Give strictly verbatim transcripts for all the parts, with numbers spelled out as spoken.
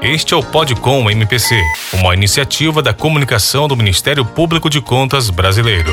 Este é o Podcom M P C, uma iniciativa da comunicação do Ministério Público de Contas brasileiro.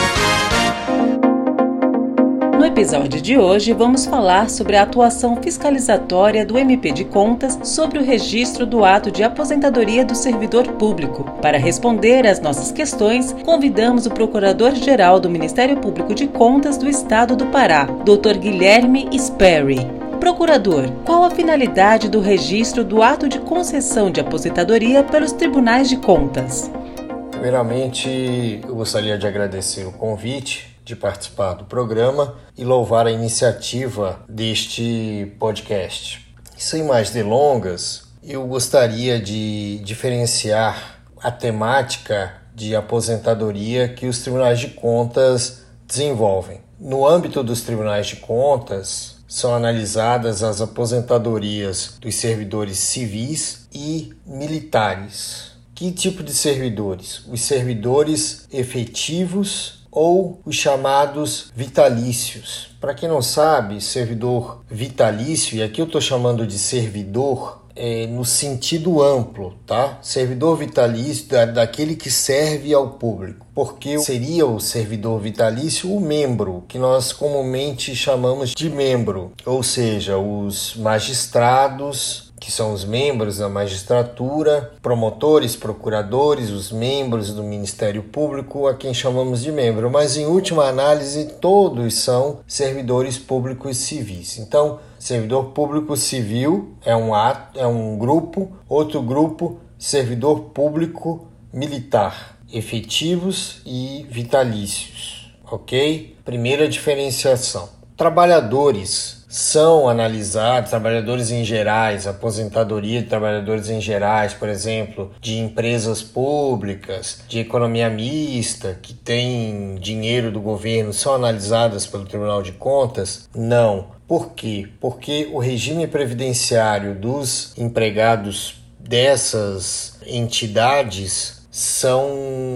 No episódio de hoje, vamos falar sobre a atuação fiscalizatória do M P de Contas sobre o registro do ato de aposentadoria do servidor público. Para responder às nossas questões, convidamos o Procurador-Geral do Ministério Público de Contas do Estado do Pará, doutor Guilherme Sperry. Procurador, qual a finalidade do registro do ato de concessão de aposentadoria pelos tribunais de contas? Primeiramente, eu gostaria de agradecer o convite de participar do programa e louvar a iniciativa deste podcast. Sem mais delongas, eu gostaria de diferenciar a temática de aposentadoria que os tribunais de contas desenvolvem. No âmbito dos tribunais de contas, são analisadas as aposentadorias dos servidores civis e militares. Que tipo de servidores? Os servidores efetivos ou os chamados vitalícios. Para quem não sabe, servidor vitalício, e aqui eu estou chamando de servidor é, no sentido amplo, tá? Servidor vitalício da, daquele que serve ao público, porque seria o servidor vitalício o membro, que nós comumente chamamos de membro, ou seja, os magistrados, que são os membros da magistratura, promotores, procuradores, os membros do Ministério Público, a quem chamamos de membro. Mas, em última análise, todos são servidores públicos civis. Então, servidor público civil é um, ato, é um grupo, outro grupo, servidor público militar, efetivos e vitalícios, ok? Primeira diferenciação. Trabalhadores são analisados, trabalhadores em gerais, aposentadoria de trabalhadores em gerais, por exemplo, de empresas públicas, de economia mista, que tem dinheiro do governo, são analisadas pelo Tribunal de Contas? Não. Por quê? Porque o regime previdenciário dos empregados dessas entidades são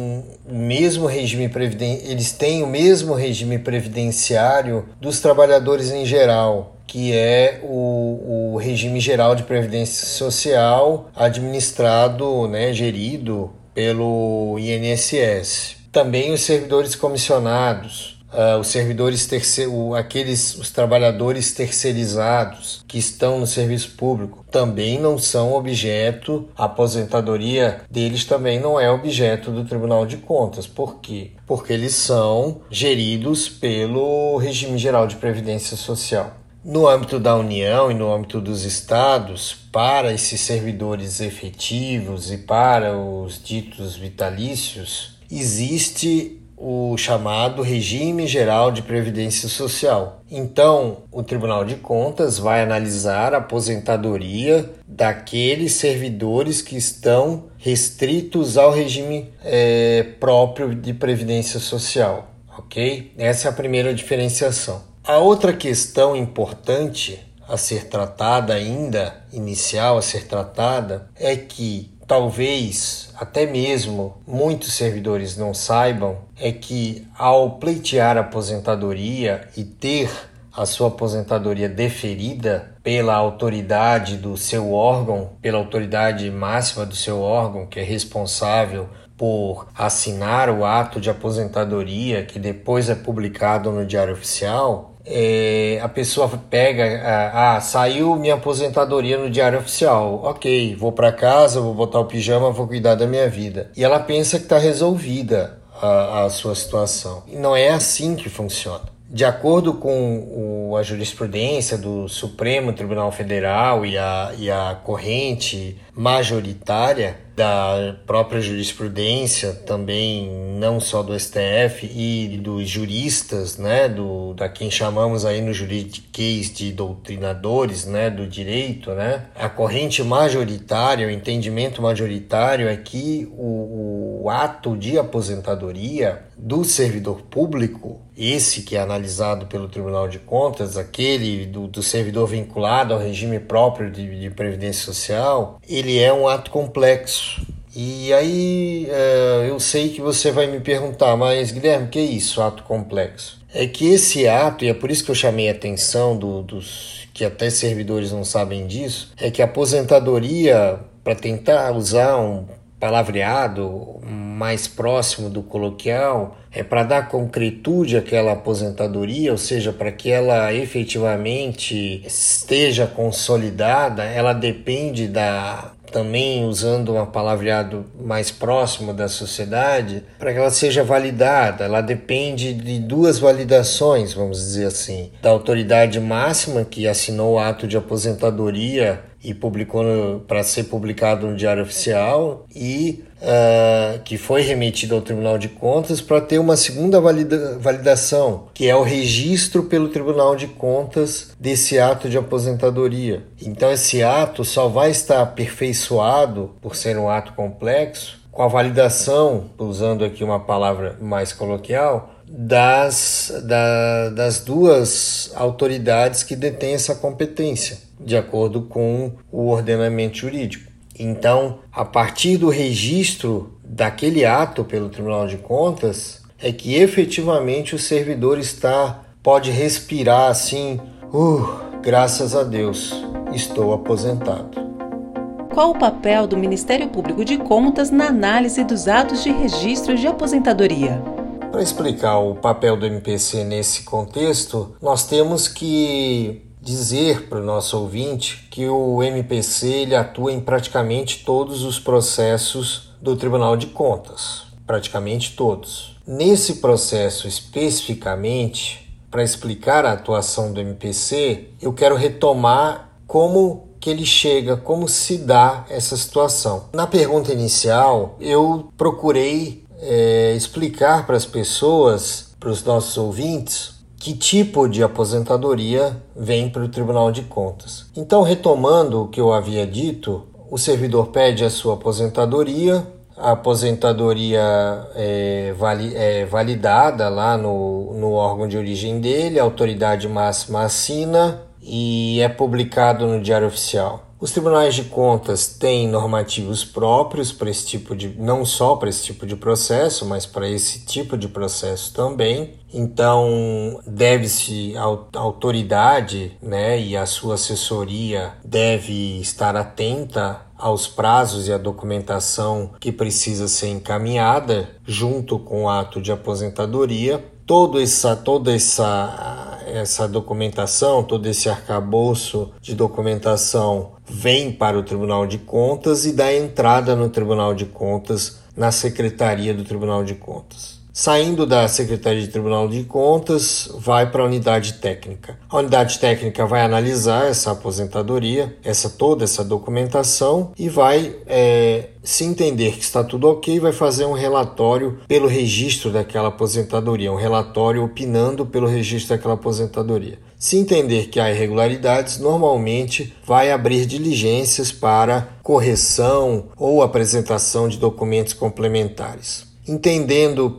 o mesmo regime previden... eles têm o mesmo regime previdenciário dos trabalhadores em geral, que é o, o regime geral de previdência social administrado, né, gerido pelo I N S S. Também os servidores comissionados, Uh, os servidores terceir, aqueles os trabalhadores terceirizados que estão no serviço público também não são objeto, a aposentadoria deles também não é objeto do Tribunal de Contas. Por quê? Porque eles são geridos pelo regime geral de previdência social. No âmbito da União e no âmbito dos estados, para esses servidores efetivos e para os ditos vitalícios, existe o chamado Regime Geral de Previdência Social. Então, o Tribunal de Contas vai analisar a aposentadoria daqueles servidores que estão restritos ao regime é, próprio de Previdência Social, ok? Essa é a primeira diferenciação. A outra questão importante a ser tratada ainda, inicial a ser tratada, é que talvez até mesmo muitos servidores não saibam, é que ao pleitear a aposentadoria e ter a sua aposentadoria deferida pela autoridade do seu órgão, pela autoridade máxima do seu órgão, que é responsável por assinar o ato de aposentadoria, que depois é publicado no Diário Oficial, É, a pessoa pega, ah, ah, saiu minha aposentadoria no Diário Oficial, ok, vou para casa, vou botar o pijama, vou cuidar da minha vida. E ela pensa que está resolvida a, a sua situação. E não é assim que funciona. De acordo com o, a jurisprudência do Supremo Tribunal Federal e a, e a corrente majoritária da própria jurisprudência, também não só do S T F e dos juristas, né, do, da quem chamamos aí no juridiquês de doutrinadores, né, do direito, né, a corrente majoritária, o entendimento majoritário é que o, o ato de aposentadoria do servidor público, esse que é analisado pelo Tribunal de Contas, aquele do, do servidor vinculado ao regime próprio de, de Previdência Social, ele é um ato complexo. E aí é, eu sei que você vai me perguntar, mas Guilherme, o que é isso, ato complexo? É que esse ato, e é por isso que eu chamei a atenção do, dos que até servidores não sabem disso, é que a aposentadoria para tentar usar um palavreado mais próximo do coloquial, é para dar concretude àquela aposentadoria, ou seja, para que ela efetivamente esteja consolidada, ela depende da, também usando um palavreado mais próximo da sociedade, para que ela seja validada, ela depende de duas validações, vamos dizer assim, da autoridade máxima que assinou o ato de aposentadoria e publicou para ser publicado no Diário Oficial e uh, que foi remetido ao Tribunal de Contas para ter uma segunda valida, validação, que é o registro pelo Tribunal de Contas desse ato de aposentadoria. Então esse ato só vai estar aperfeiçoado, por ser um ato complexo, com a validação, usando aqui uma palavra mais coloquial, das, da, das duas autoridades que detêm essa competência, de acordo com o ordenamento jurídico. Então, a partir do registro daquele ato pelo Tribunal de Contas, é que efetivamente o servidor está, pode respirar assim, uh, graças a Deus, estou aposentado. Qual o papel do Ministério Público de Contas na análise dos atos de registro de aposentadoria? Para explicar o papel do M P C nesse contexto, nós temos que dizer para o nosso ouvinte que o M P C ele atua em praticamente todos os processos do Tribunal de Contas, praticamente todos. Nesse processo especificamente, para explicar a atuação do M P C, eu quero retomar como que ele chega, como se dá essa situação. Na pergunta inicial, eu procurei é, explicar para as pessoas, para os nossos ouvintes, que tipo de aposentadoria vem para o Tribunal de Contas. Então, retomando o que eu havia dito, o servidor pede a sua aposentadoria, a aposentadoria é, vali, é validada lá no, no órgão de origem dele, a autoridade máxima assina e é publicado no Diário Oficial. Os tribunais de contas têm normativos próprios para esse tipo de, não só para esse tipo de processo, mas para esse tipo de processo também. Então, deve-se a autoridade, né, e a sua assessoria deve estar atenta aos prazos e à documentação que precisa ser encaminhada junto com o ato de aposentadoria. Todo essa, toda essa, essa documentação, todo esse arcabouço de documentação vem para o Tribunal de Contas e dá entrada no Tribunal de Contas, na Secretaria do Tribunal de Contas. Saindo da Secretaria de Tribunal de Contas, vai para a unidade técnica. A unidade técnica vai analisar essa aposentadoria, essa, toda essa documentação e vai, é, se entender que está tudo ok, vai fazer um relatório pelo registro daquela aposentadoria, um relatório opinando pelo registro daquela aposentadoria. Se entender que há irregularidades, normalmente vai abrir diligências para correção ou apresentação de documentos complementares. Entendendo